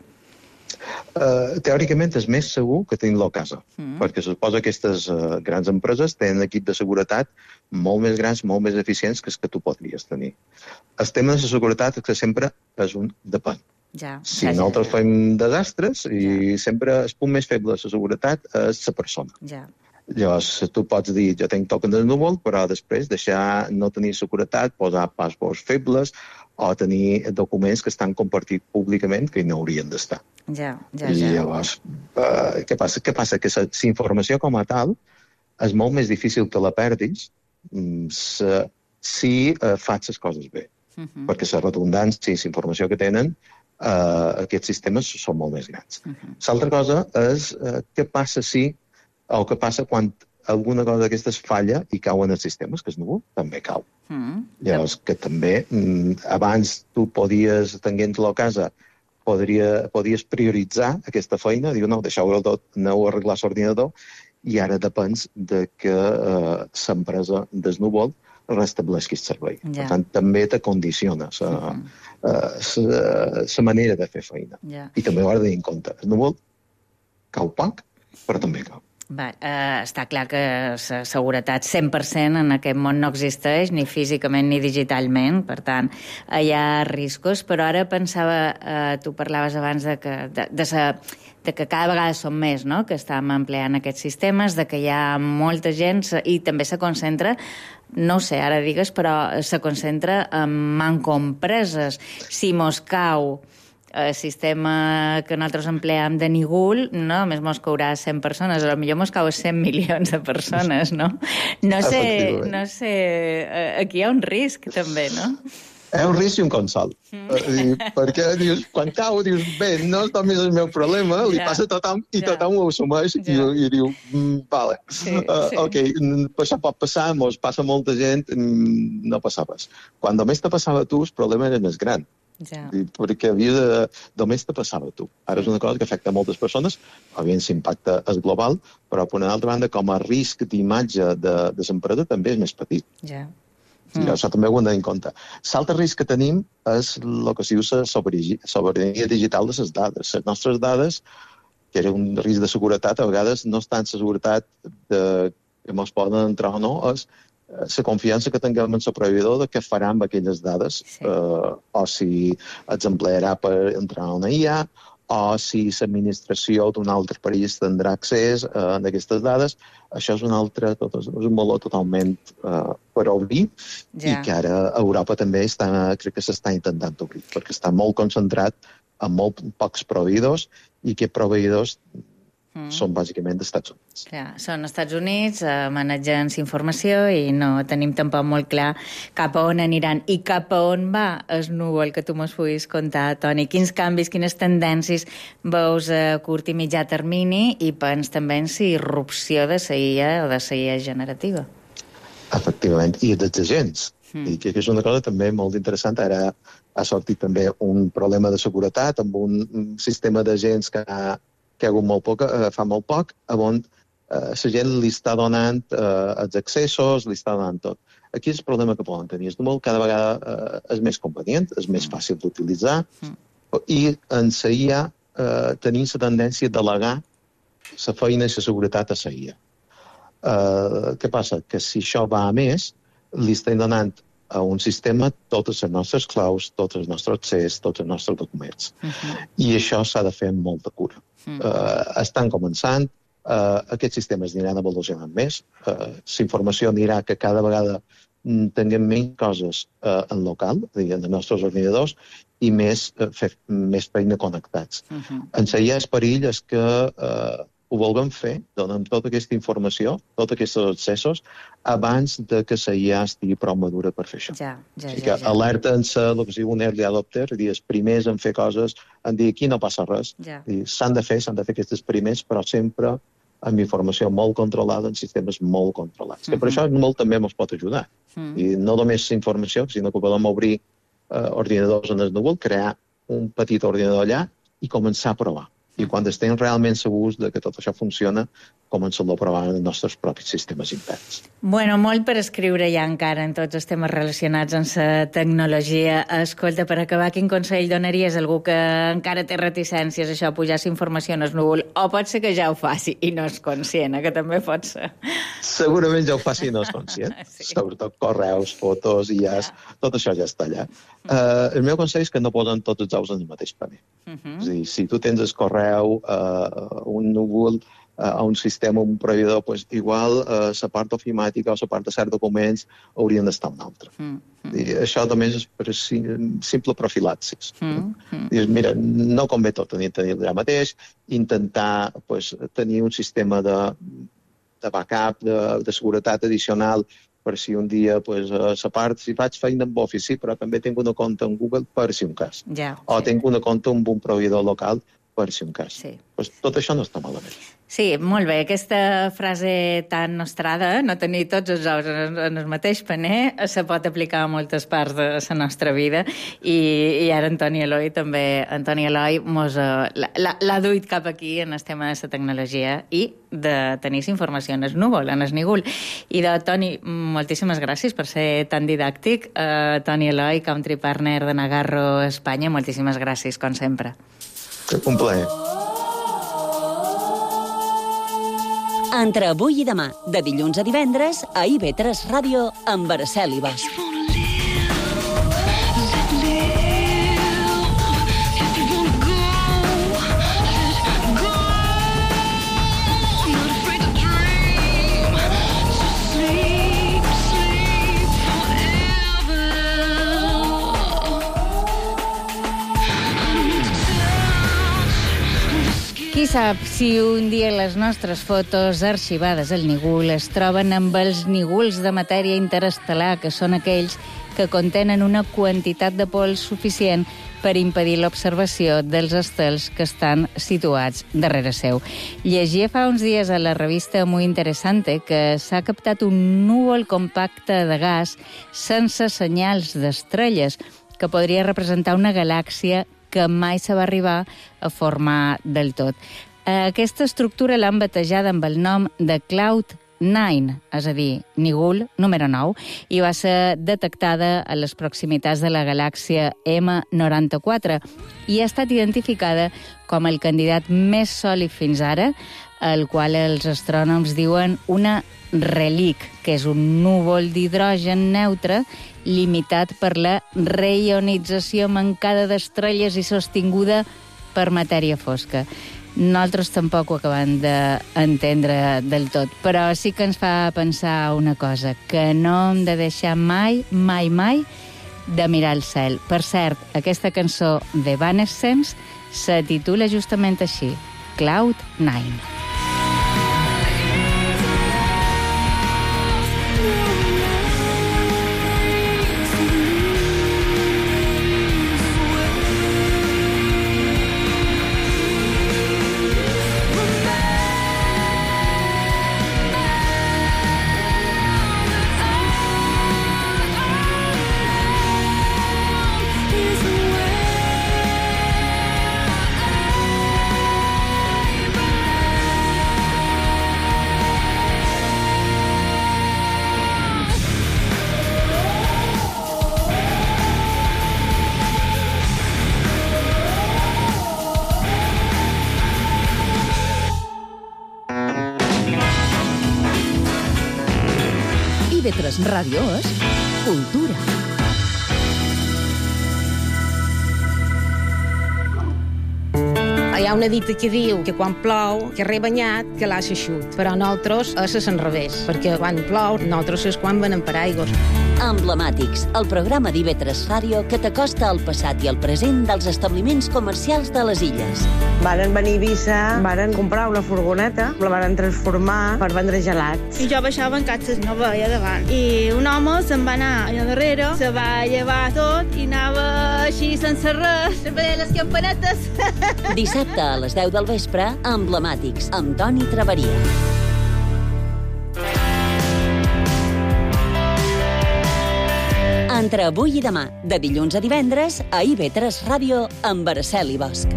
Uh, teòricament és més segur que tenir-lo a casa, mm. perquè se suposa que aquestes uh, grans empreses tenen equip de seguretat molt més grans, molt més eficients que els que tu podries tenir. El tema de la seguretat és que sempre és un depèn. Ja, si ja, nosaltres ja, ja. fem desastres i ja. sempre el punt més feble de la seguretat és la persona. Ja. Llavors, tu pots dir, jo tenc token del núvol, però després deixar no tenir seguretat, posar passwords febles o tenir documents que estan compartits públicament que no haurien d'estar. Ja, ja, ja. I llavors, uh, què passa? Què passa? Que la informació com a tal és molt més difícil que la perdis si, si uh, fas les coses bé. Uh-huh. Perquè la redundància i la informació que tenen, uh, aquests sistemes són molt més grans. Uh-huh. L'altra cosa és uh, què passa si o què passa quan alguna cosa d'aquestes falla i cau en els sistemes, que és núvol, també cau. Mm. Llavors, que també, abans tu podies, tenint-lo a casa, podria, podies prioritzar aquesta feina, diu, no, deixeu-ho tot, aneu a arreglar l'ordinador, i ara depens de que eh, l'empresa del núvol restableixi el servei. Yeah. Per tant, també te condiciona la mm-hmm. uh, manera de fer feina. Yeah. I també ho has de tenir en compte. El núvol cau poc, però també cau. Va, eh, està clar que la seguretat cent per cent en aquest món no existeix, ni físicament ni digitalment, per tant, hi ha riscos, però ara pensava, eh, tu parlaves abans de que, de, de, sa, de que cada vegada som més, no?, que estem empleant aquests sistemes, de que hi ha molta gent i també se concentra, no ho sé, ara digues, però se concentra en mancompreses. Si mos cau el sistema que nosaltres empleam de Nigul, no, només mos caurà cent persones, potser mos cau cent milions de persones, no? No sé, no sé, aquí hi ha un risc també, no? Hi ha un risc i un consol. Mm. Perquè dius, quan cau, dius, bé, no és només el meu problema, li ja. passa a tothom i ja. tothom ho assumeix ja. i, i diu, mm, vale, sí, uh, sí. ok, això pot passar, mos passa molta gent, mm, no passa res. Quan només te passava a tu, el problema era més gran. Ja. Perquè havia de... només te passava a tu. Ara és una cosa que afecta a moltes persones, òbviament l'impacte és global, però per una altra banda, com a risc d'imatge de, de l'empresa també és més petit. Ja. Mm. Això també ho hem de tenir en compte. L'altre risc que tenim és el que es diu la sobrania digital de les dades. Les nostres dades, que era un risc de seguretat, a vegades no és tant la seguretat de que ens poden entrar o no, és la confiança que tinguem en el proveïdor de què farà amb aquelles dades, sí. eh, o si els emplearà per entrar a una I A, o si l'administració d'un altre país tindrà accés a eh, aquestes dades. Això és un altre, tot, és un meló totalment eh, per obrir, ja. i que ara a Europa també està, crec que s'està intentant obrir, perquè està molt concentrat en molt pocs proveïdors, i que proveïdors Mm. són bàsicament dels Estats Units. Clar, són els Estats Units, eh, manegen informació i no tenim tampoc molt clar cap a on aniran i cap a on va el núvol, que tu mos puguis contar, Toni. Quins canvis, quines tendències veus a curt i mitjà termini i pens també en la irrupció de la I A o de la I A generativa? Efectivament, i dels agents. Mm. I que és una cosa també molt interessant. Ara ha sortit també un problema de seguretat amb un sistema d'agents que ha que ha hagut molt poc, eh, fa molt poc, on eh, la gent li està donant eh, els accessos, li està donant tot. Aquí és el problema que poden tenir. El núvol cada vegada eh, és més convenient, és més fàcil d'utilitzar, mm. i en la I A eh, tenim la tendència a delegar la feina i la seguretat a la I A. Eh, què passa? Que si això va a més, li estem donant a un sistema totes les nostres claus, tots els nostres accés, tots els nostres documents. Uh-huh. I això s'ha de fer amb molta cura. Uh, estan començant, uh, aquests sistemes aniran evolucionant més, uh, la informació anirà que cada vegada tinguem menys coses uh, en local, en els nostres ordinadors, i més, uh, fer més feina connectats. Uh-huh. En la I A el perill és que uh, ho vulguem fer, donem tota aquesta informació, tots aquests accessos, abans de que la I A estigui prou madura per fer això. Ja, ja, o sigui que ja, ja. Alerten-se, el que es diu un early adopter, és dir, els primers en fer coses, en dir, aquí no passa res. Ja. S'han de fer, s'han de fer aquests primers, però sempre amb informació molt controlada en sistemes molt controlats. Uh-huh. Que per això molt també ens pot ajudar. Uh-huh. I no només la informació, sinó que podem obrir uh, ordinadors en el núvol, crear un petit ordinador allà i començar a provar. I quan estem realment segurs de que tot això funciona, comencem a provar en els nostres propis sistemes interns. Bueno, molt per escriure ja encara en tots els temes relacionats amb la tecnologia. Escolta, per acabar, quin consell donaries a algú que encara té reticències, això, pujar la informació en el núvol? O pot ser que ja ho faci i no és conscient, eh? Que també pot ser. Segurament ja ho faci i no és conscient. Sí. Sobretot correus, fotos, I As, ja. Tot això ja està allà. Uh, el meu consell és que no posen tots els ous en el mateix paner. Uh-huh. És a dir, si tu tens el correu, uh, un núvol, a un sistema, un proveïdor, pues, igual eh, la part ofimàtica o la part de certs documents haurien d'estar un altre. Mm, mm. I això també és per simple profilaxis. Mm, mm. Dius, mira, no convé tot tenir, tenir allà mateix, intentar pues, tenir un sistema de, de backup, de, de seguretat addicional, per si un dia, pues, a la part, si faig feina amb Office, sí, però també tinc una compte en Google per si un cas. Ja, o sí. tinc una compte amb un proveïdor local per si un cas. Sí. Pues, tot això no està malament. Sí, molt bé. Aquesta frase tan nostrada, no tenir tots els ous en el mateix paner, se pot aplicar a moltes parts de la nostra vida i, i ara Antoni Eloi també, Antoni Eloi mos uh, l'ha duit cap aquí en el tema de la tecnologia i de tenir informació en el núvol, en el nígul. I de Toni, moltíssimes gràcies per ser tan didàctic. Uh, Toni Eloi, Country Partner de Nagarro Espanya, moltíssimes gràcies, com sempre. Un plaer. Entre avui i demà, de dilluns a divendres, a I V tres Ràdio, amb Araceli Bosch. Qui sap si un dia les nostres fotos arxivades al nígul es troben amb els níguls de matèria interestel·lar, que són aquells que contenen una quantitat de pols suficient per impedir l'observació dels estels que estan situats darrere seu. Llegia fa uns dies a la revista Muy Interesante que s'ha captat un núvol compacte de gas sense senyals d'estrelles, que podria representar una galàxia que mai se va arribar a formar del tot. Aquesta estructura l'han batejada amb el nom de Cloud nine, és a dir, nígul número nou, i va ser detectada a les proximitats de la galàxia M noranta-quatre i ha estat identificada com el candidat més sòlid fins ara, el qual els astrònoms diuen una relic, que és un núvol d'hidrogen neutre limitat per la reionització mancada d'estrelles i sostinguda per matèria fosca. Nosaltres tampoc ho acabem d'entendre del tot, però sí que ens fa pensar una cosa, que no hem de deixar mai, mai, mai de mirar el cel. Per cert, aquesta cançó d'Evanescence se titula justament així, Cloud nine. I V tres Ràdio és cultura. Hi ha una dita que diu que quan plou, que rebanyat, que l'ha xeixut. Però nosaltres és a l'enrevés, perquè quan plou, nosaltres és quan venen per aigües. Emblemàtics, el programa d'I V tres Ràdio que t'acosta al passat i al present dels establiments comercials de les illes. Varen venir a Eivissa, varen comprar una furgoneta, la varen transformar per vendre gelats. I jo baixava en catxes, no veia davant. I un home se'n va anar allà darrere, se va llevar tot i anava així sense res, sempre deia les campanetes. Dissabte a les deu del vespre, Emblemàtics, amb Toni Traveria. Entre avui i demà, de dilluns a divendres, a I V tres Ràdio, amb Araceli Bosch.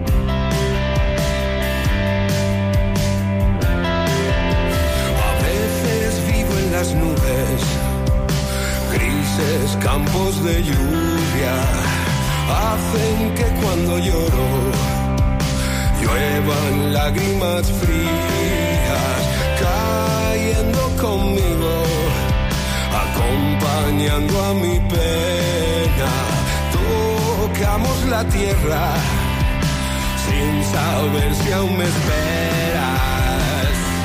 Las nubes, grises campos de lluvia, hacen que cuando lloro lluevan lágrimas frías, cayendo conmigo, acompañando a mi pena. Tocamos la tierra sin saber si aún me esperas.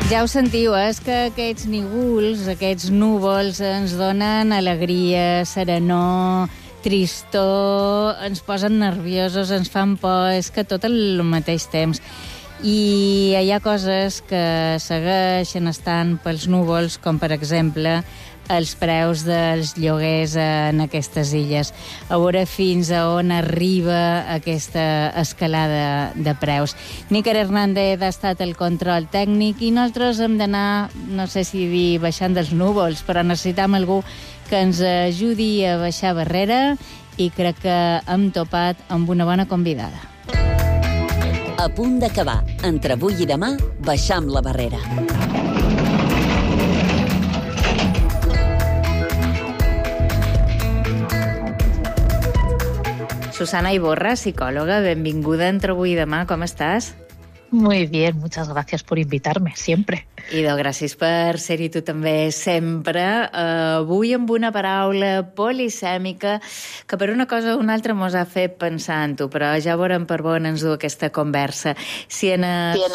Ja ho sentiu, és que aquests nígols, aquests núvols ens donen alegria, serenor, tristor, ens posen nerviosos, ens fan por, és que tot al mateix temps. I hi ha coses que segueixen estant pels núvols, com per exemple els preus dels lloguers en aquestes illes. A veure fins a on arriba aquesta escalada de preus. Níker Hernández ha estat el control tècnic i nosaltres hem d'anar, no sé si dir baixant dels núvols, però necessitam algú que ens ajudi a baixar barrera i crec que hem topat amb una bona convidada. A punt d'acabar. Entre avui i demà, baixam la barrera. Susana Iborra, psicòloga, benvinguda entre avui i demà. Com estàs? Muy bien, muchas gracias por invitarme, siempre. Idò, gràcies per ser-hi tu també sempre. Uh, avui amb una paraula polisèmica que per una cosa o una altra mos ha fet pensar en tu, però ja veurem per on ens du aquesta conversa. Si en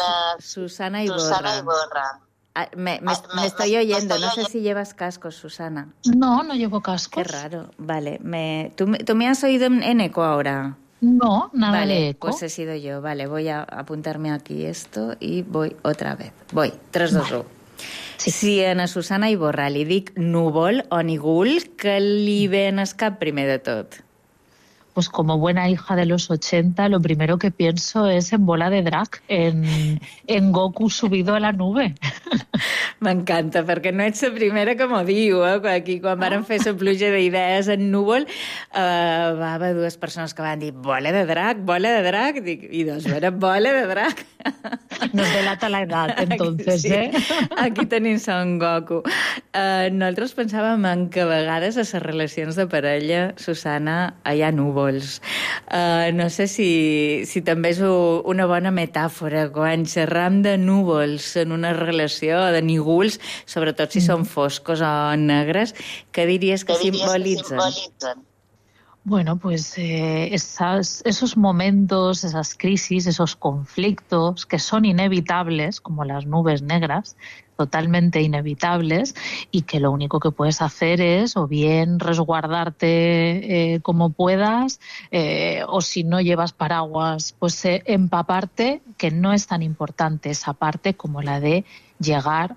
Susana Iborra... Susana Iborra. Ah, me, me, me estoy oyendo, no sé si llevas cascos, Susana. No, no llevo cascos. Qué raro, vale. Me, ¿tú, ¿Tú me has oído en eco ahora? No, nada vale, de eco. Pues he sido yo. Vale, voy a apuntarme aquí esto y voy otra vez. Voy, tres, dos, uno. Sí. Si a Susana Iborra li dic núvol o nígol, què li ve en el cap primer de tot? Pues como buena hija de los ochenta, lo primero que pienso es en Bola de Drag, en, en Goku subido a la nube. M'encanta, perquè no ets la primera que m'ho diu, eh? Aquí, quan varen fer la pluja d'idees en núvol, uh, va haver dues persones que van dir bola de drac, bola de drac, dic, i doncs era bola de drac. Nos delata la edat, entonces, sí. eh? Aquí tenim Son Goku. Uh, nosaltres pensàvem en que a vegades a les relacions de parella, Susana, hi ha núvols. Uh, no sé si, si també és una bona metàfora quan xerram de núvols en una relació, de nígols, sobretot si mm. són foscos o negres, què diries que diries simbolitzen? Que simbolitzen? Bueno, pues eh, esas, esos momentos, esas crisis, esos conflictos que son inevitables, como las nubes negras, totalmente inevitables, y que lo único que puedes hacer es o bien resguardarte eh, como puedas, eh, o si no llevas paraguas, pues eh, empaparte, que no es tan importante esa parte como la de llegar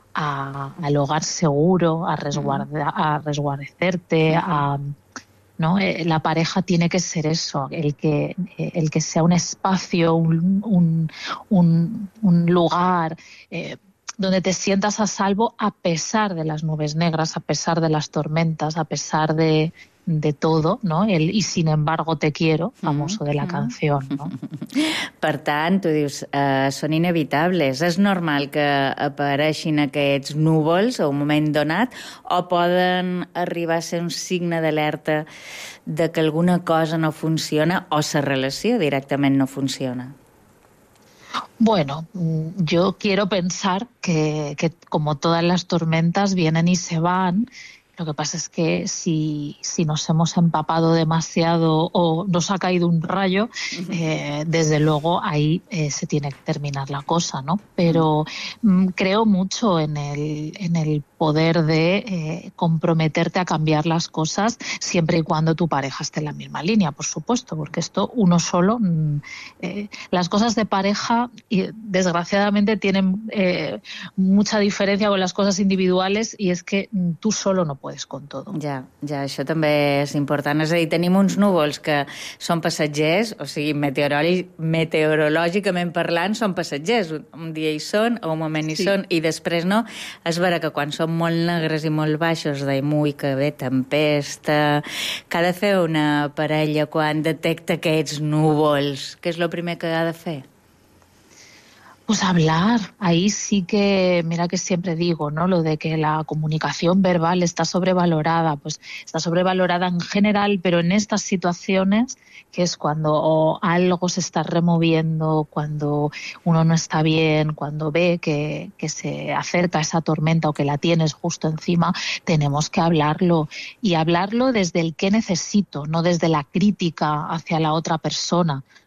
a, al hogar seguro, a, resguarda, a resguardecerte, a... ¿no? Eh, la pareja tiene que ser eso, el que, eh, el que sea un espacio, un, un, un, un lugar eh, donde te sientas a salvo a pesar de las nubes negras, a pesar de las tormentas, a pesar de, de todo, ¿no? El y sin embargo te quiero, famoso de la canción, ¿no? Per tant, tu dius, uh, són inevitables. És normal que apareixin aquests núvols a un moment donat o poden arribar a ser un signe d'alerta de que alguna cosa no funciona o la relació directament no funciona? Bueno, yo quiero pensar que, que como todas las tormentas vienen y se van. Lo que pasa es que si, si nos hemos empapado demasiado o nos ha caído un rayo, eh, desde luego ahí eh, se tiene que terminar la cosa, ¿no? Pero mm, creo mucho en el, en el poder de eh, comprometerte a cambiar las cosas siempre y cuando tu pareja esté en la misma línea, por supuesto, porque esto uno solo, mm, eh, las cosas de pareja y, desgraciadamente tienen eh, mucha diferencia con las cosas individuales y es que mm, tú solo no puedes con todo. Ja, ja, això també és important. És a dir, tenim uns núvols que són passatgers, o sigui, meteorològicament parlant, són passatgers. Un dia hi són, o un moment hi sí. són, i després no. És vera que quan són molt negres i molt baixos, de ui, que bé, tempesta... Què ha de fer una parella quan detecta aquests núvols? Què és el primer que ha de fer? Pues hablar, ahí sí que, mira que siempre digo, ¿no? Lo de que la comunicación verbal está sobrevalorada, pues está sobrevalorada en general, pero en estas situaciones, que es cuando algo se está removiendo, cuando uno no está bien, cuando ve que, que se acerca esa tormenta o que la tienes justo encima, tenemos que hablarlo. Y hablarlo desde el qué necesito, no desde la crítica hacia la otra persona,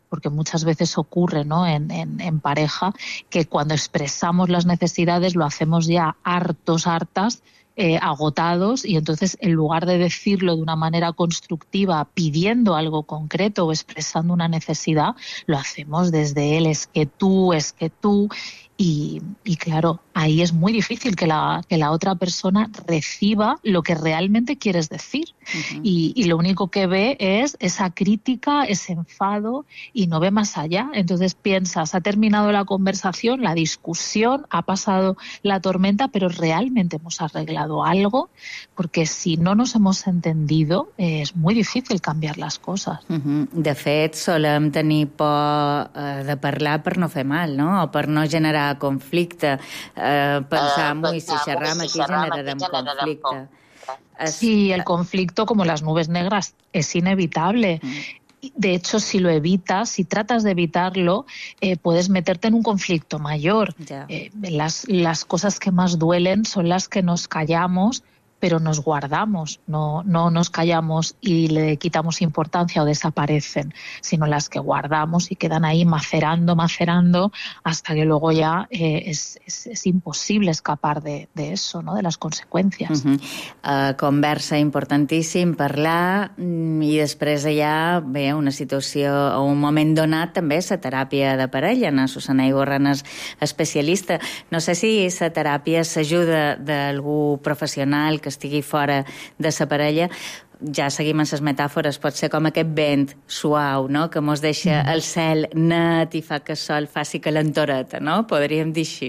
porque muchas veces ocurre, ¿no?, en, en, en pareja, que cuando expresamos las necesidades lo hacemos ya hartos, hartas, Eh, agotados, y entonces en lugar de decirlo de una manera constructiva, pidiendo algo concreto o expresando una necesidad, lo hacemos desde el es que tú, es que tú, y, y claro, ahí es muy difícil que la, que la otra persona reciba lo que realmente quieres decir. Uh-huh. y, y lo único que ve es esa crítica, ese enfado, y no ve más allá. Entonces piensas, ha terminado la conversación, la discusión, ha pasado la tormenta, pero realmente hemos arreglado algo, porque si no nos hemos entendido, eh, es muy difícil cambiar las cosas. Uh-huh. De fet, solem tenir por eh, de parlar per no fer mal, no? O per no generar conflicte. Eh, pensar, uh, ui, si xerram aquí generarem conflicte. Sí, el conflicto, como las nubes negras, es inevitable. Mm. De hecho, si lo evitas, si tratas de evitarlo, eh, puedes meterte en un conflicto mayor. Yeah. Eh, las, las cosas que más duelen son las que nos callamos, pero nos guardamos, no, no nos callamos y le quitamos importancia o desaparecen, sino las que guardamos y quedan ahí macerando, macerando, hasta que luego ya eh, es, es, es imposible escapar de, de eso, ¿no?, de las consecuencias. Uh-huh. uh, conversa importantíssim, parlar, i després hi ha bé, una situació o un moment donat també la teràpia de parella. Na Susana Iborra és especialista. No sé si la teràpia s'ajuda d'algú professional que estigui fora de sa parella. Ja seguim en les metàfores, pot ser com aquest vent suau, no?, que mos deixa el cel net i fa que el sol faci calentoreta, no? Podríem dir així.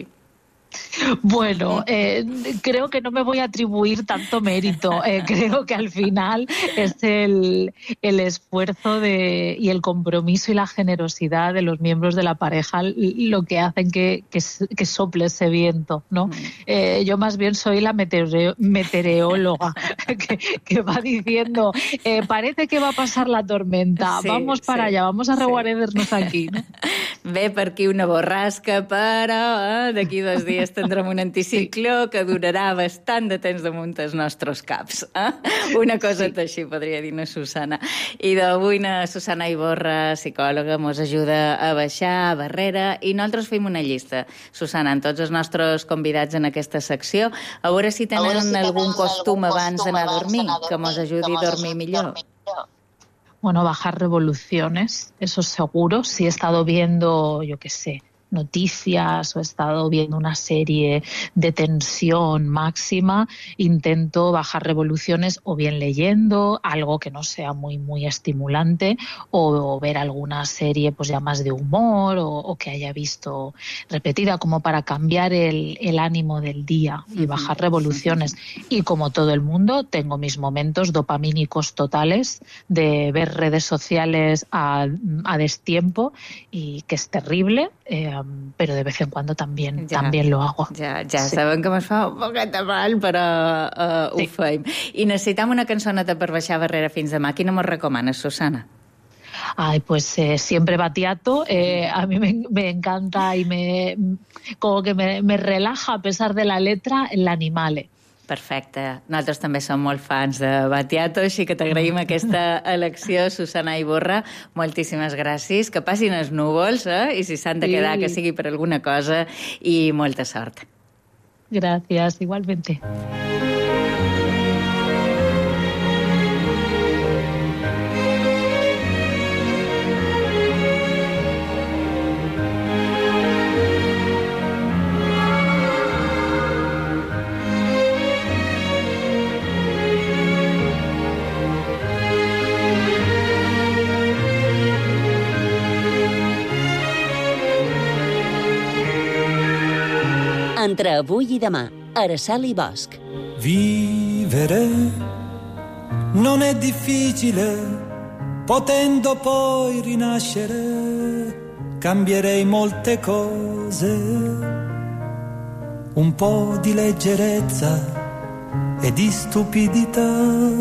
Bueno, eh, creo que no me voy a atribuir tanto mérito. Eh, creo que al final es el, el esfuerzo de, y el compromiso y la generosidad de los miembros de la pareja lo que hacen que, que, que sople ese viento, ¿no? Eh, yo más bien soy la meteoreo, meteoróloga que, que va diciendo, eh, parece que va a pasar la tormenta, sí, vamos para sí, allá, vamos a reguarecernos sí. aquí, ¿no? Ve per aquí una borrasca, però eh, d'aquí dos dies tindrem un anticicló que durarà bastant de temps damunt els nostres caps. Eh? Una cosa sí. així podria dir na Susana. I d'avui na Susana Iborra, psicòloga, mos ajuda a baixar a barrera i nosaltres fem una llista. Susana, en tots els nostres convidats en aquesta secció, a veure si tenen si algun costum abans d'anar a dormir, que mos ajudi a dormir millor. Bueno, bajar revoluciones, eso seguro. Si he estado viendo, yo qué sé, noticias o he estado viendo una serie de tensión máxima, intento bajar revoluciones o bien leyendo algo que no sea muy muy estimulante o, o ver alguna serie pues ya más de humor o, o que haya visto repetida, como para cambiar el, el ánimo del día y bajar revoluciones. Y como todo el mundo, tengo mis momentos dopamínicos totales de ver redes sociales a, a destiempo, y que es terrible, eh, pero de vez en cuando también, ja, también lo hago. Ja, ja sí. Saben que me'n fa un poquet de mal, però uh, sí. ho fem. I necessitam una cançoneta per baixar barrera fins demà. Quina mos recomanes, Susana? Ay, pues eh, siempre Battiato. Eh, a mí me, me encanta y me como que me, me relaja a pesar de la letra, l'Animale. Perfecte. Nosaltres també som molt fans de Battiato, així que t'agraïm aquesta elecció, Susana Iborra. Moltíssimes gràcies. Que passin els núvols, eh? I si s'han de quedar, sí. que sigui per alguna cosa, i molta sort. Gràcies, igualmente. Entre avui i demà, Araceli Bosch. Vivere non è difficile, potendo poi rinascere, cambierei molte cose, un po' di leggerezza e di stupidità.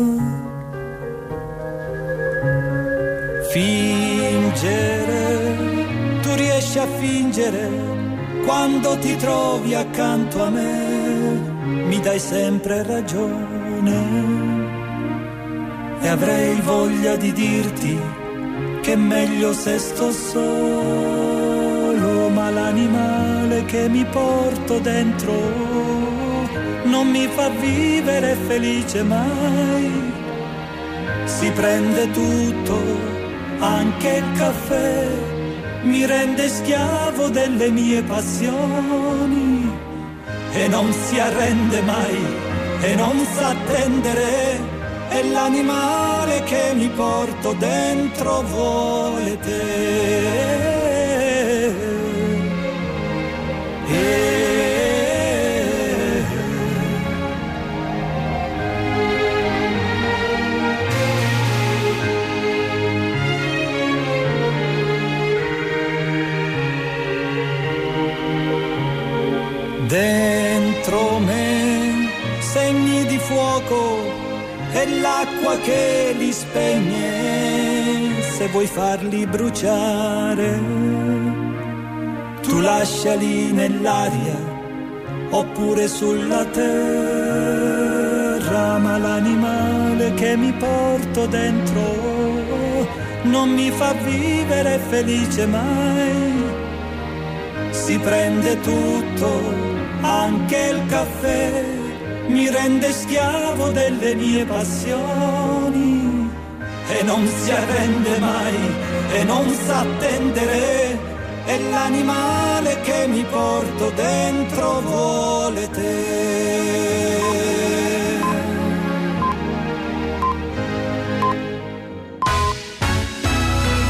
Fingere, tu riesci a fingere, quando ti trovi accanto a me, mi dai sempre ragione, e avrei voglia di dirti che è meglio se sto solo, ma l'animale che mi porto dentro non mi fa vivere felice mai. Si prende tutto, anche il caffè, mi rende schiavo delle mie passioni e non si arrende mai e non sa attendere. È l'animale che mi porto dentro, vuole te. Dentro me segni di fuoco e l'acqua che li spegne. Se vuoi farli bruciare, tu lasciali nell'aria oppure sulla terra, ma l'animale che mi porto dentro non mi fa vivere felice mai. Si prende tutto, anche il caffè, mi rende schiavo delle mie passioni e non si arrende mai e non sa attendere. È l'animale che mi porto dentro, vuole te.